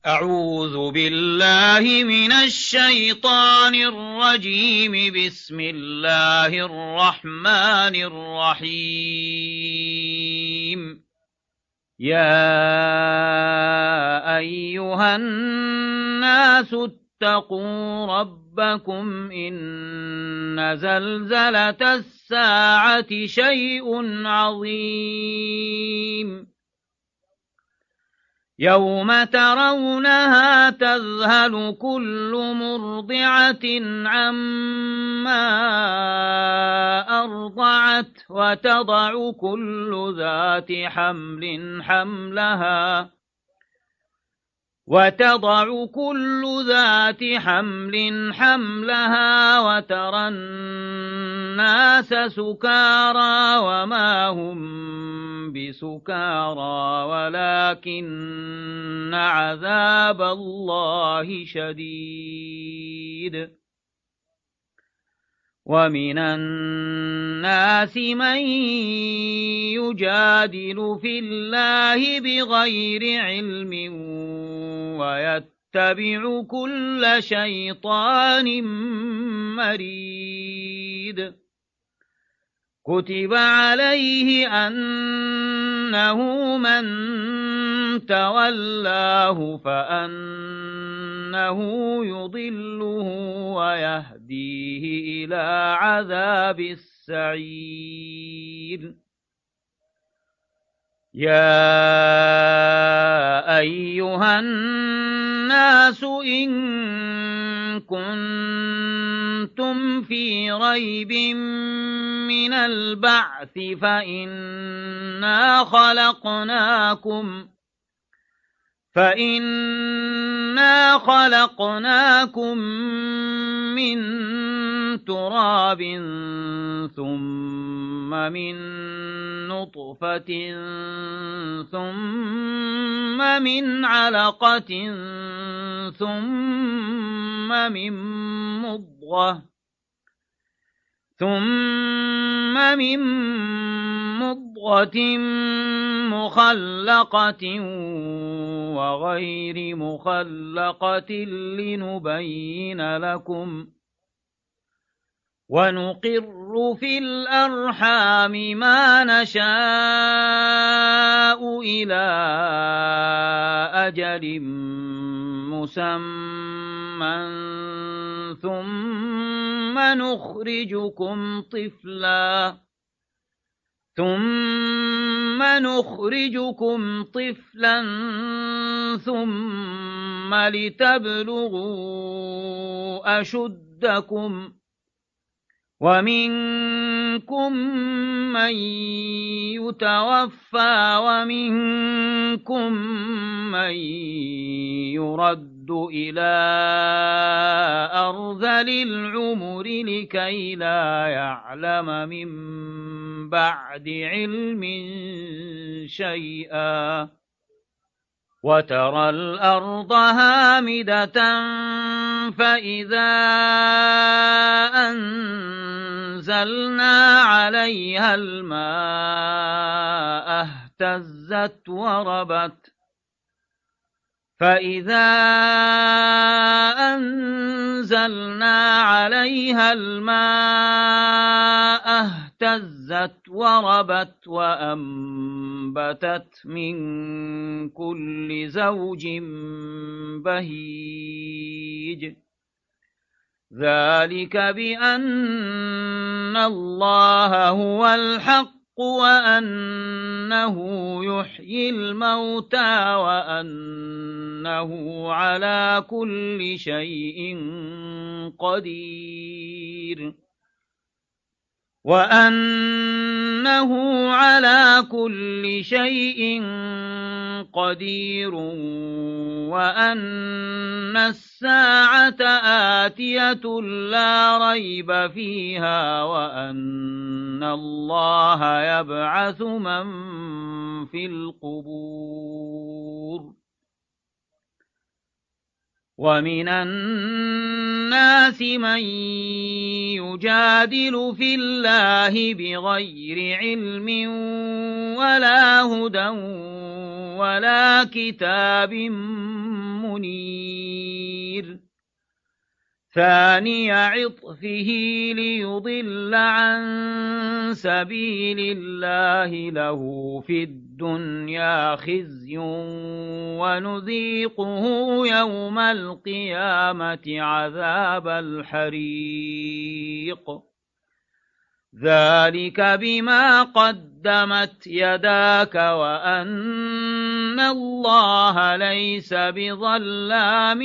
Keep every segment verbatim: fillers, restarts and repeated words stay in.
أعوذ بالله من الشيطان الرجيم. بسم الله الرحمن الرحيم. يا أيها الناس اتقوا ربكم إن زلزلة الساعة شيء عظيم يوم ترونها تذهل كل مرضعة عما أرضعت وتضع كل ذات حمل حملها وتضع كل ذات حمل حملها وترى الناس سكارى وما هم بسكارى ولكن عذاب الله شديد. ومن الناس من يجادل في الله بغير علم ويتبع كل شيطان مريد. كتب عليه أنه من تولاه فأنه يضله ويهديه إلى عذاب السعير. يا أيها الناس إن كنتم في ريب من البعث فإنا خلقناكم فإنا خلقناكم من تراب ثم من نطفة ثم من علقة ثم من مضغة ثم من مضغة مخلقة وغير مخلقة لنبين لكم ونقر في الأرحام ما نشاء إلى أجل مسمى ثم نخرجكم طفلا ثم نخرجكم طفلا ثم لتبلغوا أشدكم ومنكم من يتوفى ومنكم من يرد إلى أرذل العمر لكي لا يعلم من بعد علم شيئا. وترى الأرض هامدة فإذا أنزلنا عليها الماء اهتزت وربت فإذا أنزلنا عليها الماء اهتزت وربت وأنبتت من كل زوج بهيج. ذلك بأن الله هو الحق وأنه يحيي الموتى وأنه على كل شيء قدير وأنه على كل شيء قدير وأن الساعة آتية لا ريب فيها وأن الله يبعث من في القبور. ومن الناس من يجادل في الله بغير علم ولا هدى ولا كتاب منير ثاني عطفه ليضل عن سبيل الله له في الدنيا خزي ونذيقه يوم القيامة عذاب الحريق ذلك بما قدمت يداك وأن الله ليس بظلام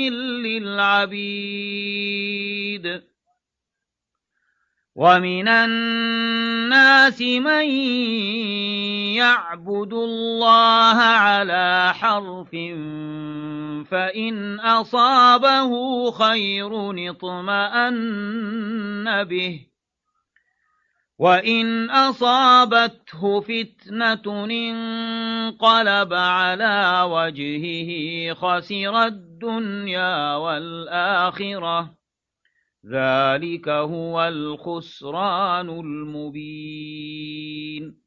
للعبيد ومن الناس من يعبد الله على حرف فإن أصابه خير اطمأن به وإن أصابته فتنة انقلب على وجهه خسر الدنيا والآخرة ذلك هو الخسران المبين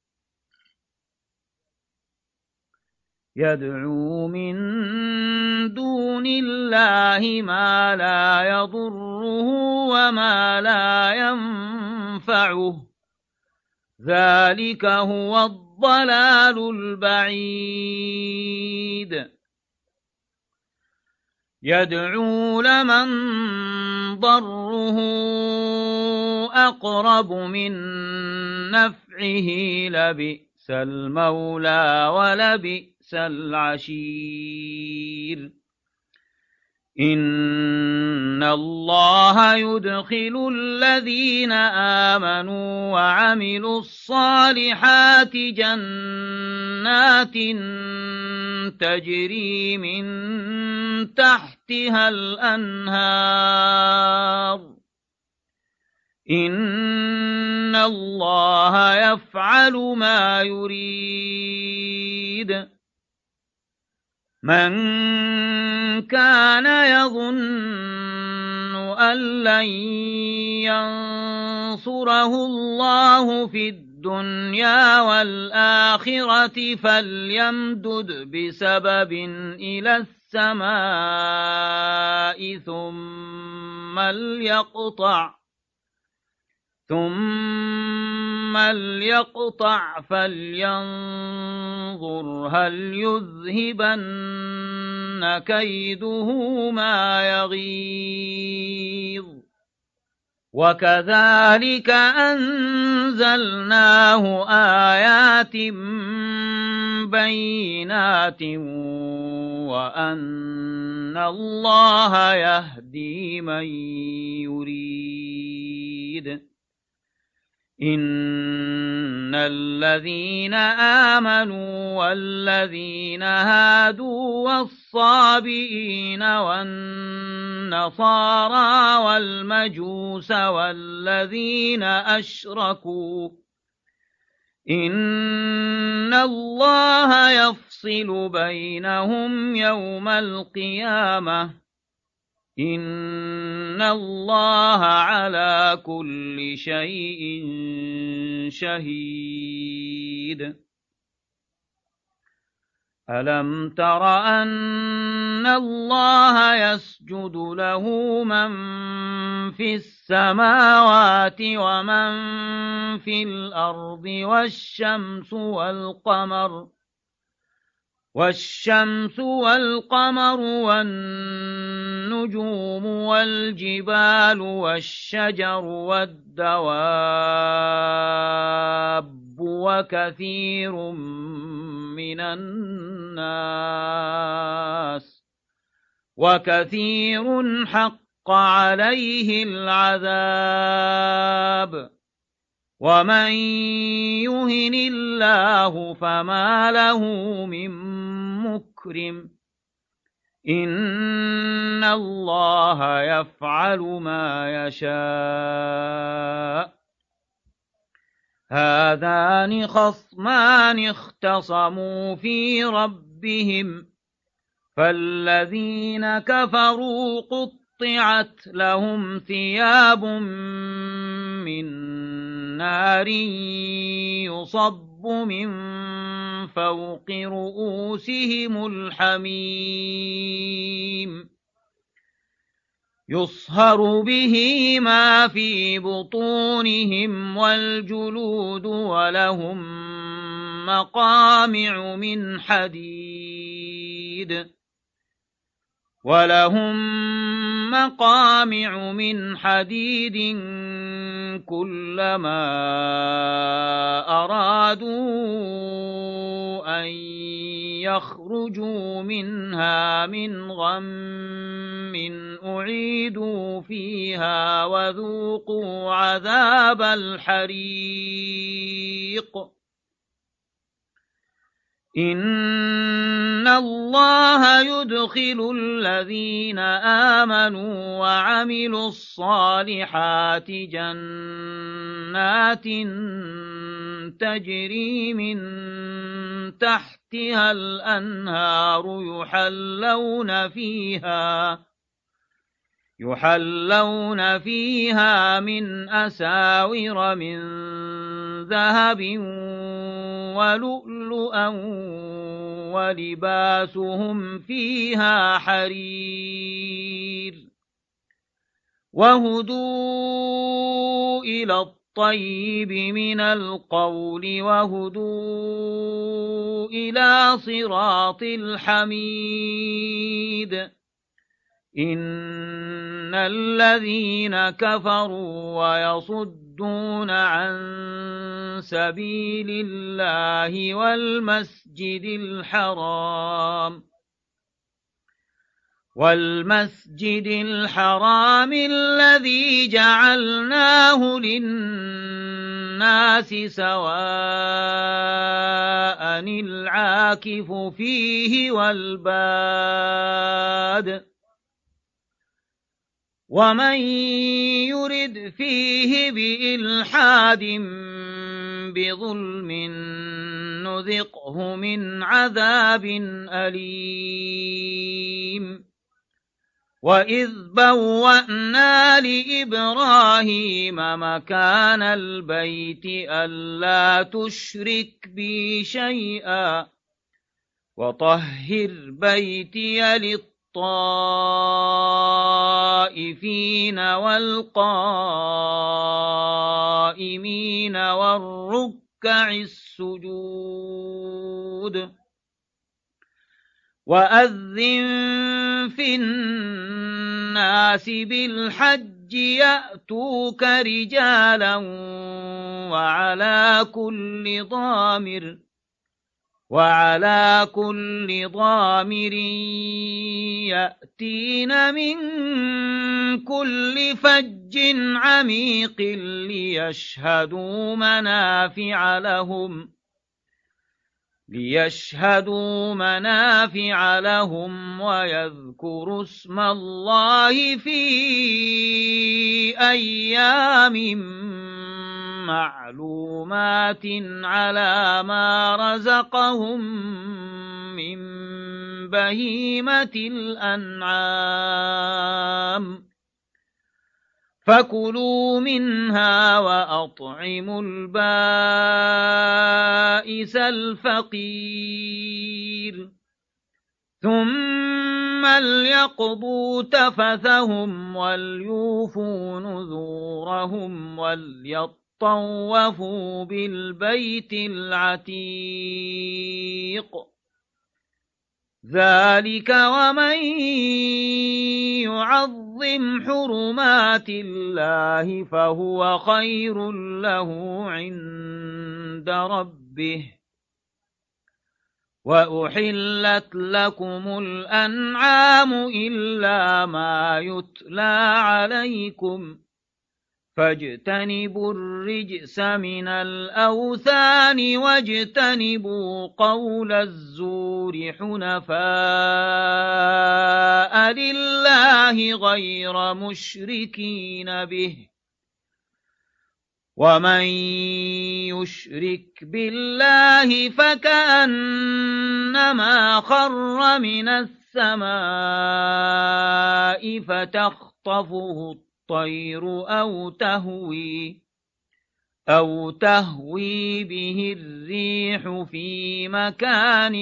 يدعو من دون الله ما لا يضره وما لا ينفعه ذلك هو الضلال البعيد يدعو لمن ضره أقرب من نفعه لبئس المولى ولبئس العشير إن الله يدخل الذين آمنوا وعملوا الصالحات جنات تجري من تحتها الأنهار إن الله يفعل ما يريد من كان يظن أن لن ينصره الله في الدنيا والآخرة فليمدد بسبب إلى السماء ثم ليقطع ثم ليقطع فلينظر هل يذهبن كيده ما يغيظ وكذلك أنزلناه آيات بينات وأن الله يهدي من يريد إن الذين آمنوا والذين هادوا والصابئين والنصارى والمجوس والذين أشركوا إن الله يفصل بينهم يوم القيامة إن الله على كل شيء شهيد ألم تر أن الله يسجد له من في السماوات ومن في الأرض والشمس والقمر والشمس والقمر والنجوم والجبال والشجر والدواب وكثير من الناس وكثير حق عليه العذاب ومن يهن الله فما له من مكرم إن الله يفعل ما يشاء هذان خصمان اختصموا في ربهم فالذين كفروا قطعت لهم ثياب من نار يصب يصب من فوق رؤوسهم الحميم يصهر به ما في بطونهم والجلود ولهم مقامع من حديد ولهم مقامع من حديد كلما أرادوا أن يخرجوا منها من غم أعيدوا فيها وذوقوا عذاب الحريق إن الله يدخل الذين آمنوا وعملوا الصالحات جنات تجري من تحتها الأنهار يحلون فيها يحلون فيها من أساور من ذهب ولؤلؤا ولباسهم فيها حرير وهدوا إلى الطيب من القول وهدوا إلى صراط الحميد إن الذين كفروا ويصدون عن سبيل الله والمسجد الحرام والمسجد الحرام الذي جعلناه للناس سواء العاكف فيه والباد ومن يرد فيه بإلحاد بظلم نذقه من عذاب أليم وإذ بوأنا لإبراهيم مكان البيت ألا تشرك بي شيئا وطهر بيتي للطائفين والقائمين والركع السجود وأذن في الناس بالحج يأتوك رجالا وعلى كل ضامر وعلى كل ضامر يأتين من كل فج عميق ليشهدوا منافع لهم ليشهدوا منافع لهم ويذكروا اسم الله في أيام معلومات على ما رزقهم من بهيمة الأنعام فكلوا منها وأطعموا البائس الفقير ثم ليقضوا تفثهم وليوفوا نذورهم وليطوفوا بالبيت العتيق ذلك ومن يعظم حرمات الله فهو خير له عند ربه وأحلت لكم الأنعام إلا ما يتلى عليكم فاجتنبوا الرجس من الأوثان واجتنبوا قول الزور حنفاء لله غير مشركين به ومن يشرك بالله فكأنما خر من السماء فتخطفه الطير أو تهوي أو تهوي به الريح في مكان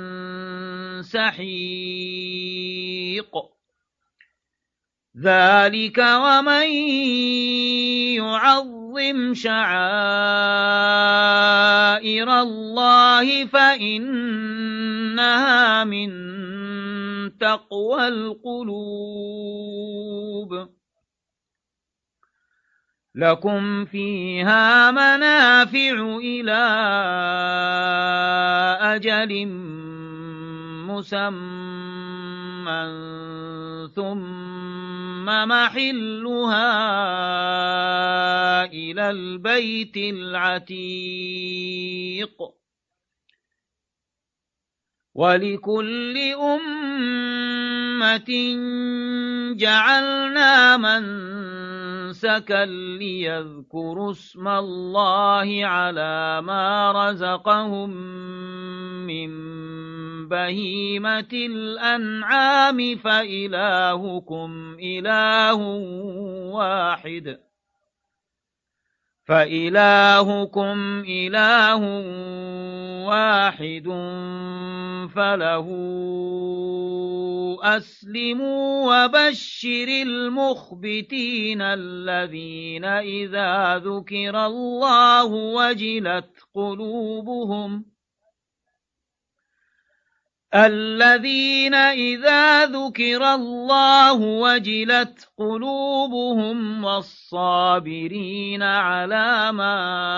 سحيق ذلك ومن يعظم شعائر الله فإنها من تقوى القلوب لكم فيها منافع إلى أجل مسمى ثم محلها إلى البيت العتيق ولكل أمة جعلنا منسكا ليذكروا اسم الله على ما رزقهم من بهيمة الأنعام فإلهكم إله واحد فإلهكم إله واحد فله أسلموا وبشر المخبتين الذين إذا ذكر الله وجلت قلوبهم الذين إذا ذكر الله وجلت قلوبهم والصابرين على ما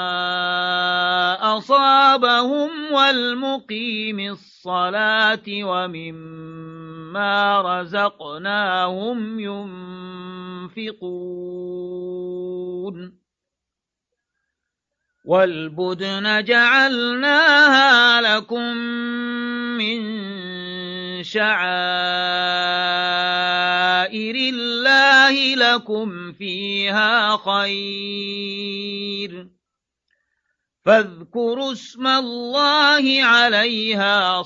أصابهم والمقيم الصلاة ومما رزقناهم ينفقون والبدن جعلناها لكم من شعائر الله لكم فيها خير فاذكروا اسم الله عليها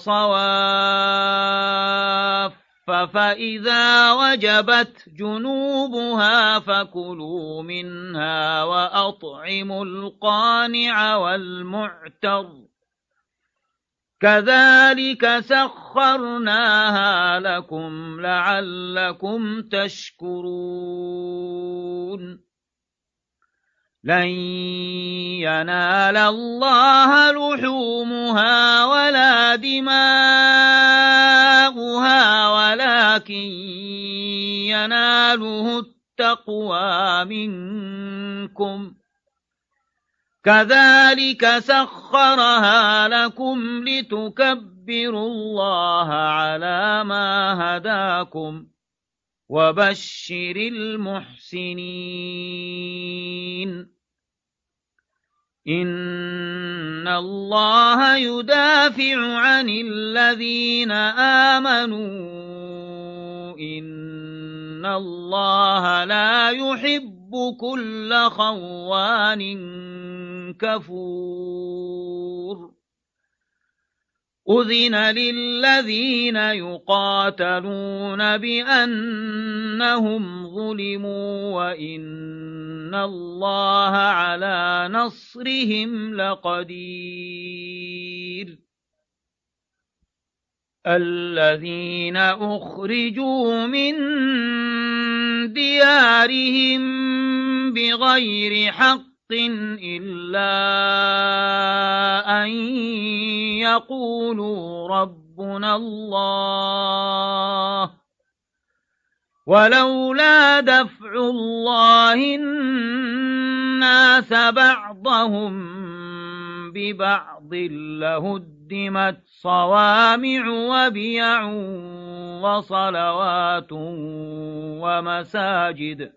صواف فإذا وجبت جنوبها فكلوا منها وأطعموا القانع والمعتر كذلك سخرناها لكم لعلكم تشكرون لن ينال الله لحومها ولا دماؤها ولكن يناله التقوى منكم كذلك سخرها لكم لتكبروا الله على ما هداكم وبشر المحسنين إن الله يدافع عن الذين آمنوا إن الله لا يحب كل خوان كفور أذن للذين يقاتلون بأنهم ظلموا وإن الله على نصرهم لقدير الذين أخرجوا من ديارهم بغير حق إلا أن يقولوا ربنا الله ولولا دفع الله الناس بعضهم ببعض لهدمت صوامع وبيع وصلوات ومساجد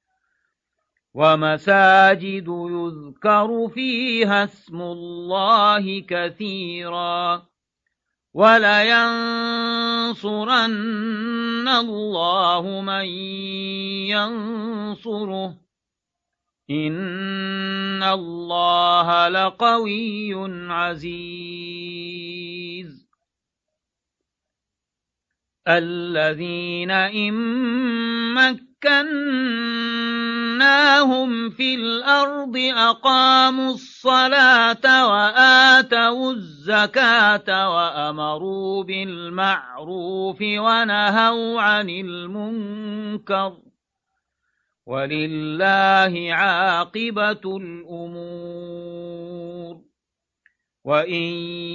ومساجد يذكر فيها اسم الله كثيرا ولينصرن الله من ينصره إن الله لقوي عزيز الذين إن مكنا مكناهم في الأرض أقاموا الصلاة وآتوا الزكاة وأمروا بالمعروف ونهوا عن المنكر ولله عاقبة الأمور وإن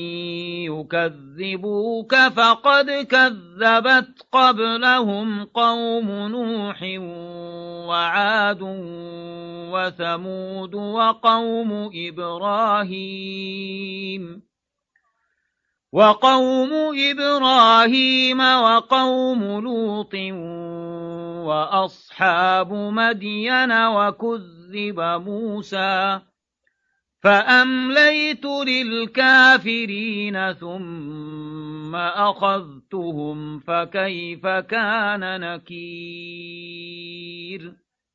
يكذبوك فقد كذبت قبلهم قوم نوح وعاد وثمود وقوم إبراهيم وقوم إبراهيم وقوم لوط وأصحاب مدين وكذب موسى فأمليت للكافرين ثم أخذتهم فكيف كان نكير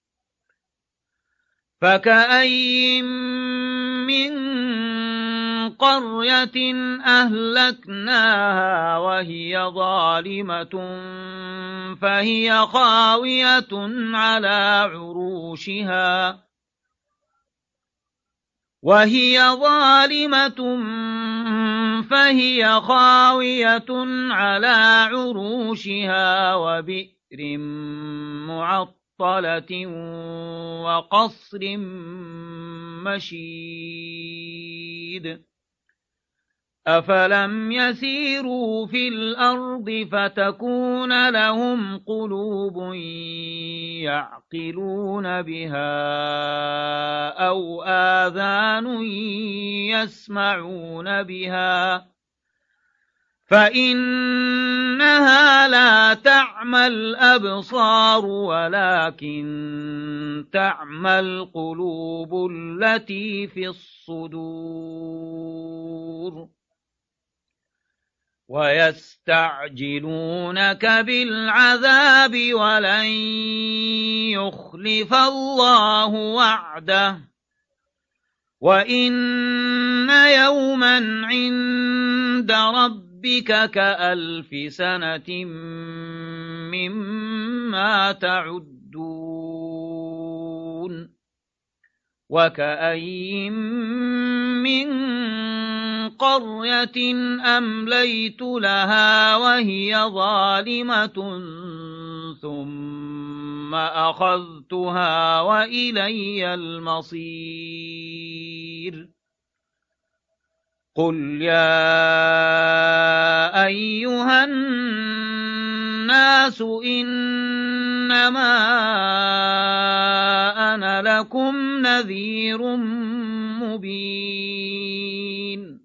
فكأي من قرية أهلكناها وهي ظالمة فهي خاوية على عروشها وهي ظالمة فهي خاوية على عروشها وبئر معطلة وقصر مشيد أفلم يسيروا في الأرض فتكون لهم قلوب يعقلون بها أو آذان يسمعون بها فإنها لا تعمى الأبصار ولكن تعمى القلوب التي في الصدور ويستعجلونك بالعذاب ولن يخلف الله وعده وإن يوما عند ربك كألف سنة مما تعدون وكأي من قرية أمليت لها وهي ظالمة ثم أخذتها وإلي المصير قل يا أيها الناس إنما أنا لكم نذير مبين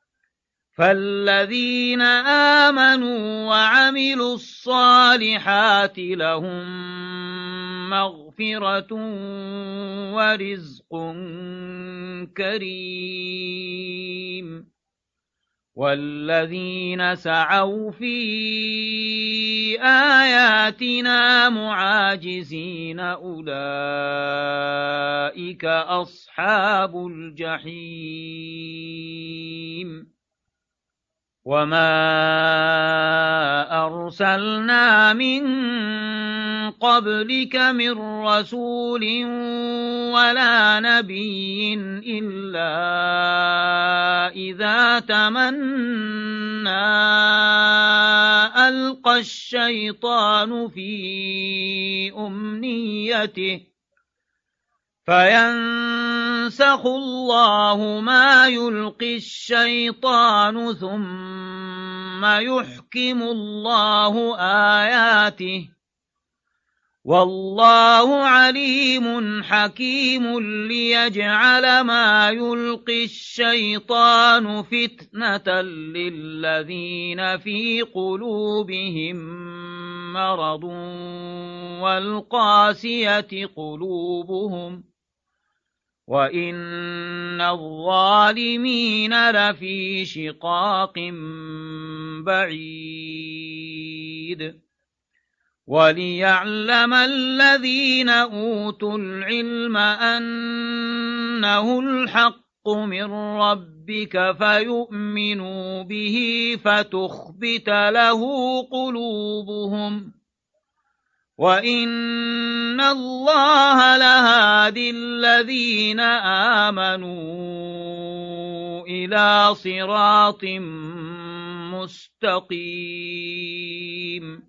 فالذين آمنوا وعملوا الصالحات لهم مغفرة ورزق كريم والذين سعوا في آياتنا معاجزين أولئك أصحاب الجحيم وما أرسلنا من قبلك من رسول ولا نبي إلا إذا تمنى ألقى الشيطان في أمنيته فينسخ الله ما يلقي الشيطان ثم يحكم الله آياته والله عليم حكيم ليجعل ما يلقي الشيطان فتنة للذين في قلوبهم مرض والقاسية قلوبهم وإن الظالمين لفي شقاق بعيد وليعلم الذين أوتوا العلم أنه الحق من ربك فيؤمنوا به فتخبت له قلوبهم وَإِنَّ اللَّهَ لَهَادِي الَّذِينَ آمَنُوا إِلَى صِرَاطٍ مُسْتَقِيمٍ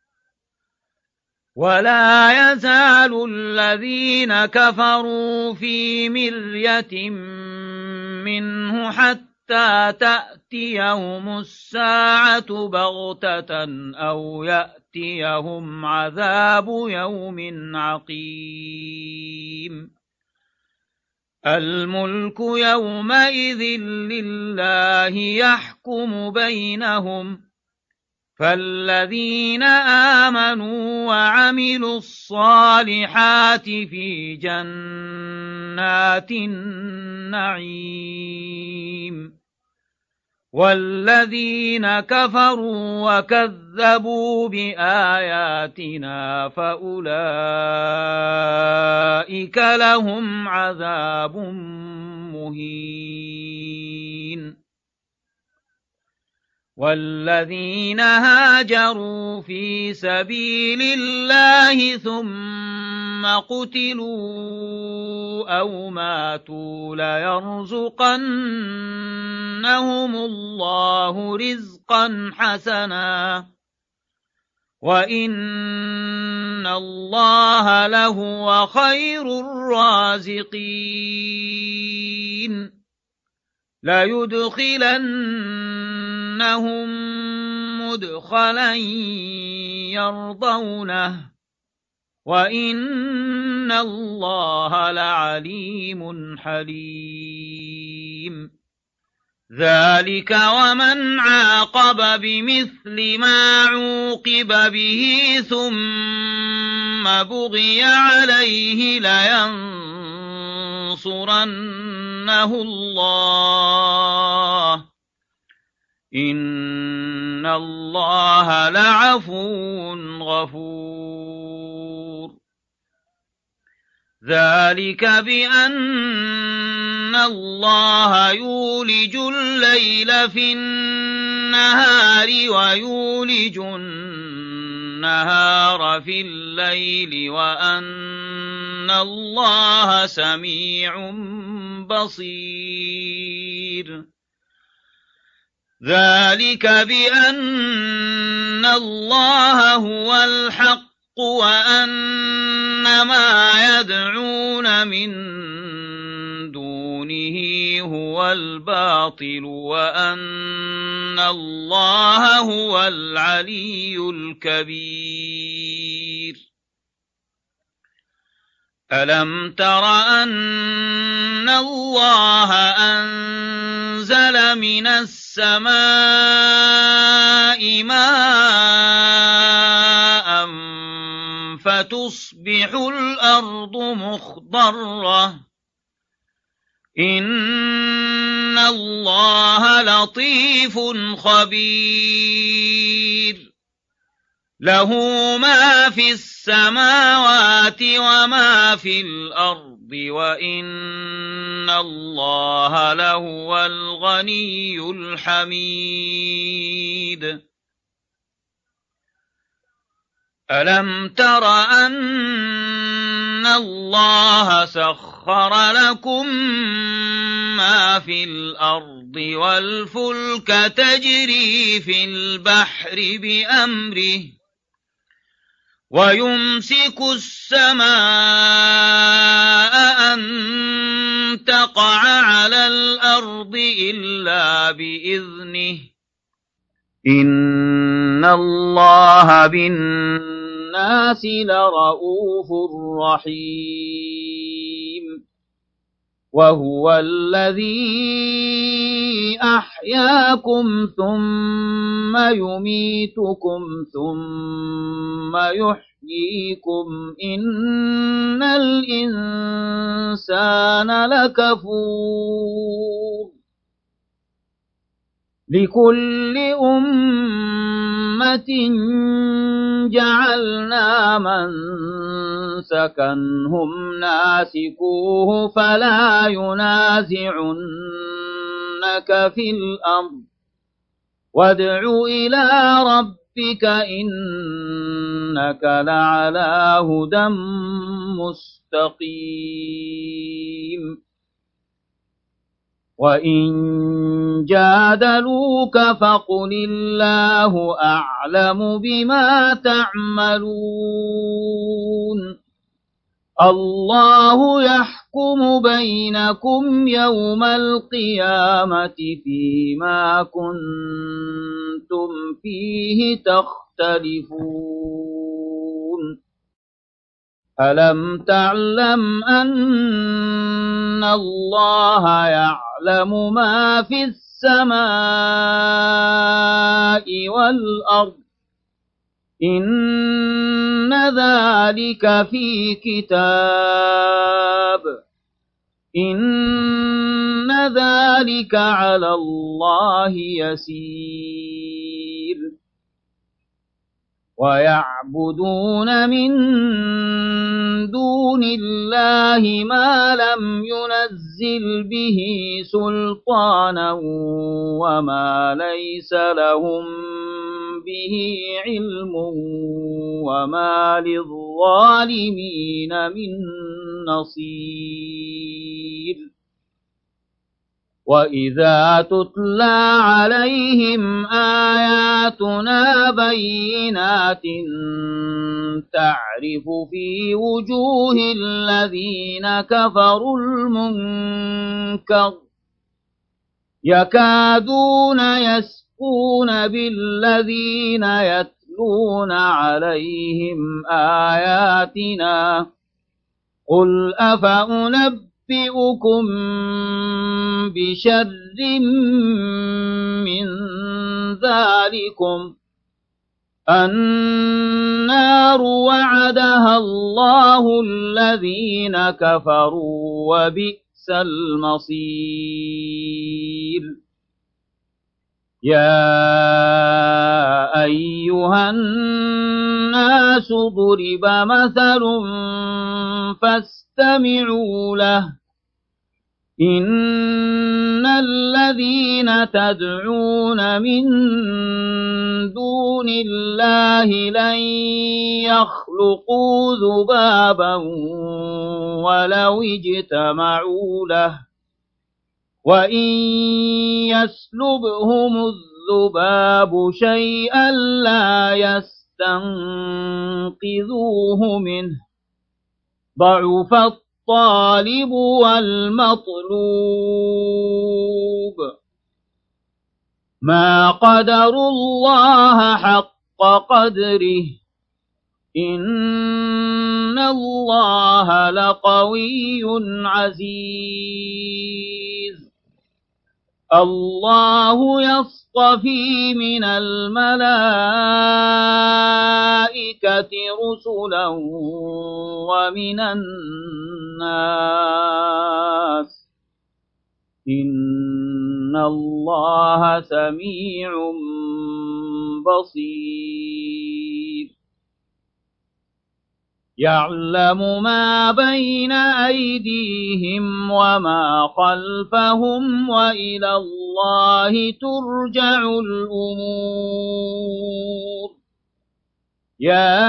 وَلَا يَزَالُ الَّذِينَ كَفَرُوا فِي مِرْيَةٍ مِّنْهُ حَتَّى تَأْتِيَهُمُ السَّاعَةُ بَغْتَةً أَوْ يَأْتِيَهُمْ عَذَابُ يَوْمٍ عَقِيمٍ الْمُلْكُ يَوْمَئِذٍ لِلَّهِ يَحْكُمُ بَيْنَهُمْ فَالَّذِينَ آمَنُوا وَعَمِلُوا الصَّالِحَاتِ فِي جَنَّاتِ النَّعِيمِ وَالَّذِينَ كَفَرُوا وَكَذَّبُوا بِآيَاتِنَا فَأُولَئِكَ لَهُمْ عَذَابٌ مُهِينٌ وَالَّذِينَ هَاجَرُوا فِي سَبِيلِ اللَّهِ ثُمَّ قُتِلُوا أَوْ مَاتُوا لَيَرْزُقَنَّهُمُ اللَّهُ رِزْقًا حَسَنًا وَإِنَّ اللَّهَ لَهُوَ خَيْرُ الرَّازِقِينَ لَيُدْخِلَنَّهُم مُّدْخَلًا يَرْضَوْنَهُ وَإِنَّ اللَّهَ لَعَلِيمٌ حَلِيمٌ ذَلِكَ وَمَنْ عَاقَبَ بِمِثْلِ مَا عُوقِبَ بِهِ ثُمَّ بُغِيَ عَلَيْهِ لَيَنصُرَنَّهُ اللَّهُ إِنَّ اللَّهَ لَعَفُوٌّ غَفُورٌ ذَلِكَ بِأَنَّ اللَّهَ يُولِجُ اللَّيْلَ فِي النَّهَارِ وَيُولِجُ النَّهَارَ فِي اللَّيْلِ وَأَنَّ اللَّهَ سَمِيعٌ بَصِيرٌ ذَلِكَ بِأَنَّ اللَّهَ هُوَ الْحَقُّ وَأَنَّ مَا يَدْعُونَ مِن دُونِهِ هُوَ الْبَاطِلُ وَأَنَّ اللَّهَ هُوَ الْعَلِيُّ الْكَبِيرُ أَلَمْ تَرَ أَنَّ اللَّهَ أَنزَلَ مِنَ السَّمَاءِ مَاءً فَتُصْبِحُ الْأَرْضُ مُخْضَرَّةً إِنَّ اللَّهَ لَطِيفٌ خَبِيرٌ لَهُ مَا فِي السَّمَاوَاتِ وَمَا فِي الْأَرْضِ وَإِنَّ اللَّهَ لَهُوَ الْغَنِيُّ الْحَمِيدُ أَلَمْ تَرَ أَنَّ اللَّهَ سَخَّرَ لَكُم مَّا فِي الْأَرْضِ وَالْفُلْكَ تَجْرِي فِي الْبَحْرِ بِأَمْرِهِ وَيُمْسِكُ السَّمَاءَ أَن تَقَعَ عَلَى الْأَرْضِ إِلَّا بِإِذْنِهِ إِنَّ اللَّهَ بِالنَّاسِ لَرَءُوفٌ رَّحِيمٌ وَهُوَ الَّذِي أَحْيَاكُمْ ثُمَّ يُمِيتُكُمْ ثُمَّ يُحْيِيكُمْ إِنَّ الْإِنسَانَ لَكَفُورٌ لِكُلِّ أُمَّةٍ جَعَلْنَا مَنسَكًا هُمْ نَاسِكُوهُ فَلَا يُنَازِعُنَّكَ فِي الْأَمْرِ وَادْعُ إِلَىٰ رَبِّكَ ربك إنك لعلى هدى مستقيم وإن جادلوك فقل الله أعلم بما تعملون الله يحكم بينكم يوم القيامة فيما كنتم فيه تختلفون ألم تعلم أن الله يعلم ما في السماء والأرض إن ذلك في كتاب إن ذلك على الله يسير ويعبدون من دون الله ما لم ينزل به سلطانا وما ليس لهم به علم وما للظالمين من نصير وإذا تتلى عليهم آياتنا بينات تعرف في وجوه الذين كفروا المنكر يكادون يسقون بالذين يتلون عليهم آياتنا قل أفأنبئكم بشر من ذلكم النار وعدها الله الذين كفروا وبئس المصير يا أيها الناس ضرب مثل فاستمعوا له إن الذين تدعون من دون الله لن يخلقوا ذبابا ولو اجتمعوا له وإن يسلبهم الذباب شيئا لا يستنقذوه منه ضعف الطالب والمطلوب ما قدروا الله حق قدره إن الله لقوي عزيز الله يصطفي من الملائكة رسلا ومن الناس إن الله سميع بصير يعلم ما بين أيديهم وما خلفهم وإلى الله ترجع الأمور يا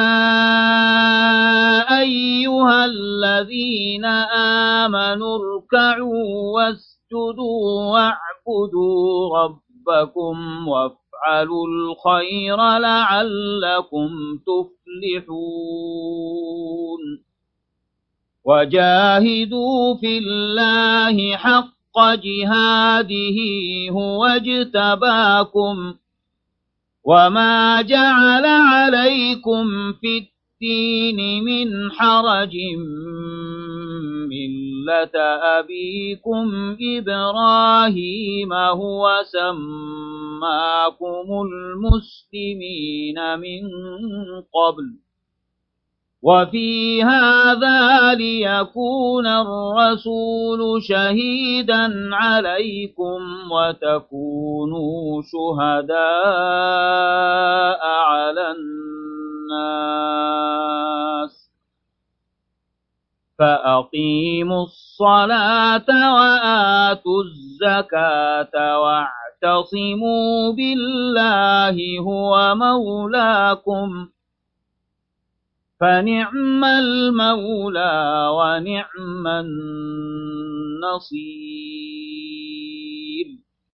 أيها الذين آمنوا اركعوا واسجدوا واعبدوا ربكم وافعلوا الخير لعلكم تفلحون وجاهدوا في الله حق جهاده هو اجتباكم وما جعل عليكم في الدين من حرج ملة أبيكم إبراهيم هو سماكم المسلمين من قبل وفي هذا ليكون الرسول شهيدا عليكم وتكونوا شهداء على الناس فأقيموا الصلاة وآتوا الزكاة واعتصموا واعتصموا بالله هو مولاكم فنعم المولى ونعم النصير.